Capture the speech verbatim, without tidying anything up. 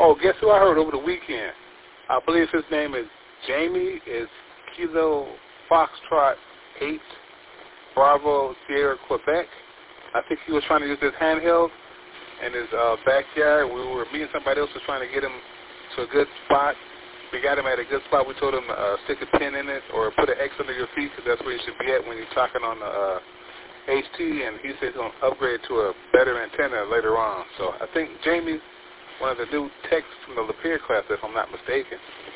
Oh, guess who I heard over the weekend? I believe his name is Jamie. Is Kilo Foxtrot eight Bravo Sierra Quebec. I think he was trying to use his handheld in his uh, backyard. We were meeting somebody else was trying to get him to a good spot. We got him at a good spot. We told him to uh, stick a pin in it or put an X under your feet because that's where you should be at when you're talking on the uh, H T. And he said he's going to upgrade to a better antenna later on. So I think Jamie's one of the new techs from the Lapeer class, if I'm not mistaken.